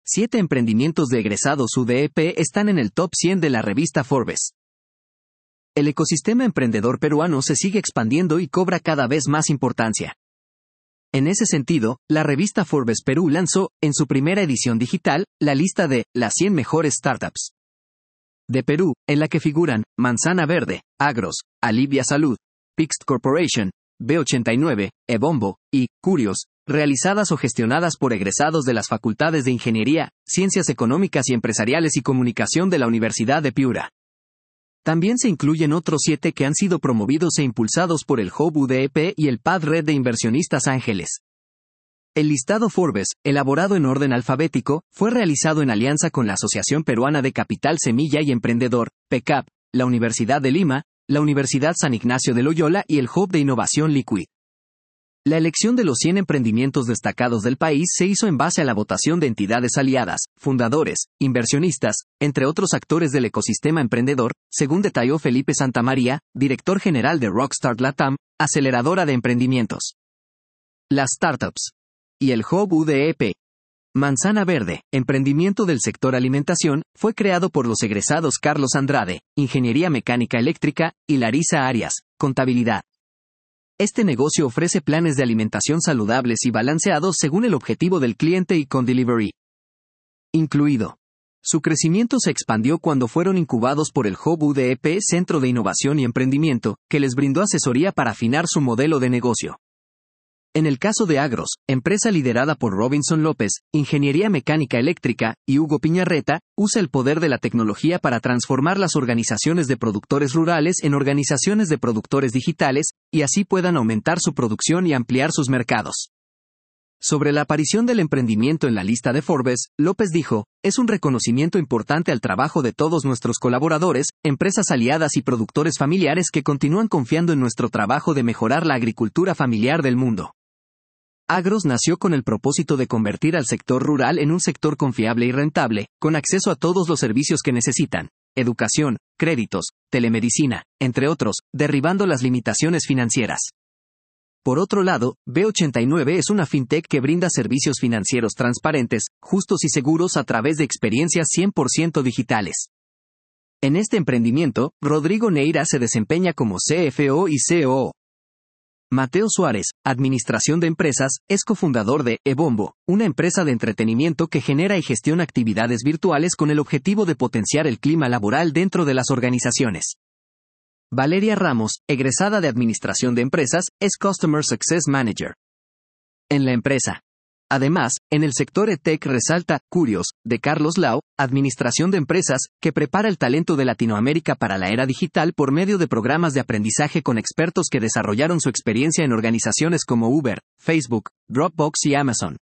7 emprendimientos de egresados UDEP están en el top 100 de la revista Forbes. El ecosistema emprendedor peruano se sigue expandiendo y cobra cada vez más importancia. En ese sentido, la revista Forbes Perú lanzó, en su primera edición digital, la lista de las 100 mejores startups de Perú, en la que figuran Manzana Verde, Agros, Alivia Salud, Pixt Corporation, B89, Ebombo y Curios, realizadas o gestionadas por egresados de las facultades de Ingeniería, Ciencias Económicas y Empresariales y Comunicación de la Universidad de Piura. También se incluyen otros 7 que han sido promovidos e impulsados por el Hub UDEP y el PAD Red de Inversionistas Ángeles. El listado Forbes, elaborado en orden alfabético, fue realizado en alianza con la Asociación Peruana de Capital Semilla y Emprendedor, PECAP, la Universidad de Lima, la Universidad San Ignacio de Loyola y el Hub de Innovación Liquid. La elección de los 100 emprendimientos destacados del país se hizo en base a la votación de entidades aliadas, fundadores, inversionistas, entre otros actores del ecosistema emprendedor, según detalló Felipe Santamaría, director general de Rockstar Latam, aceleradora de emprendimientos. Las startups y el Hub UDEP. Manzana Verde, emprendimiento del sector alimentación, fue creado por los egresados Carlos Andrade, Ingeniería Mecánica Eléctrica, y Larisa Arias, Contabilidad. Este negocio ofrece planes de alimentación saludables y balanceados según el objetivo del cliente y con delivery incluido. Su crecimiento se expandió cuando fueron incubados por el Hub UDEP Centro de Innovación y Emprendimiento, que les brindó asesoría para afinar su modelo de negocio. En el caso de Agros, empresa liderada por Robinson López, Ingeniería Mecánica Eléctrica, y Hugo Piñarreta, usa el poder de la tecnología para transformar las organizaciones de productores rurales en organizaciones de productores digitales, y así puedan aumentar su producción y ampliar sus mercados. Sobre la aparición del emprendimiento en la lista de Forbes, López dijo, es un reconocimiento importante al trabajo de todos nuestros colaboradores, empresas aliadas y productores familiares que continúan confiando en nuestro trabajo de mejorar la agricultura familiar del mundo. Agros nació con el propósito de convertir al sector rural en un sector confiable y rentable, con acceso a todos los servicios que necesitan, educación, créditos, telemedicina, entre otros, derribando las limitaciones financieras. Por otro lado, B89 es una fintech que brinda servicios financieros transparentes, justos y seguros a través de experiencias 100% digitales. En este emprendimiento, Rodrigo Neira se desempeña como CFO y COO. Mateo Suárez, Administración de Empresas, es cofundador de Ebombo, una empresa de entretenimiento que genera y gestiona actividades virtuales con el objetivo de potenciar el clima laboral dentro de las organizaciones. Valeria Ramos, egresada de Administración de Empresas, es Customer Success Manager en la empresa. Además, en el sector EdTech resalta Curios, de Carlos Lau, Administración de Empresas, que prepara el talento de Latinoamérica para la era digital por medio de programas de aprendizaje con expertos que desarrollaron su experiencia en organizaciones como Uber, Facebook, Dropbox y Amazon.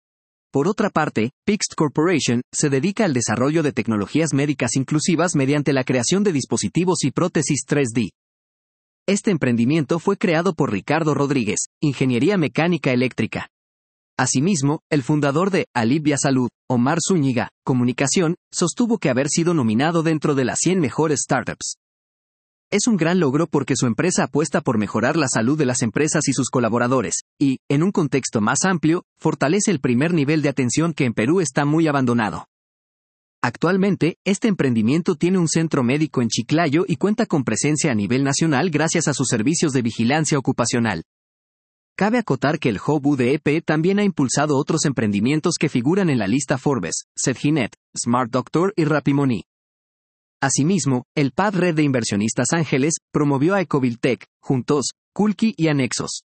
Por otra parte, Pixt Corporation se dedica al desarrollo de tecnologías médicas inclusivas mediante la creación de dispositivos y prótesis 3D. Este emprendimiento fue creado por Ricardo Rodríguez, Ingeniería Mecánica Eléctrica. Asimismo, el fundador de Alivia Salud, Omar Zúñiga, Comunicación, sostuvo que haber sido nominado dentro de las 100 mejores startups es un gran logro porque su empresa apuesta por mejorar la salud de las empresas y sus colaboradores, y, en un contexto más amplio, fortalece el primer nivel de atención que en Perú está muy abandonado. Actualmente, este emprendimiento tiene un centro médico en Chiclayo y cuenta con presencia a nivel nacional gracias a sus servicios de vigilancia ocupacional. Cabe acotar que el Hub UDEP también ha impulsado otros emprendimientos que figuran en la lista Forbes, Sedginet, Smart Doctor y Rapimoni. Asimismo, el PAD Red de Inversionistas Ángeles promovió a Ecoviltech, Juntos, Kulki y Anexos.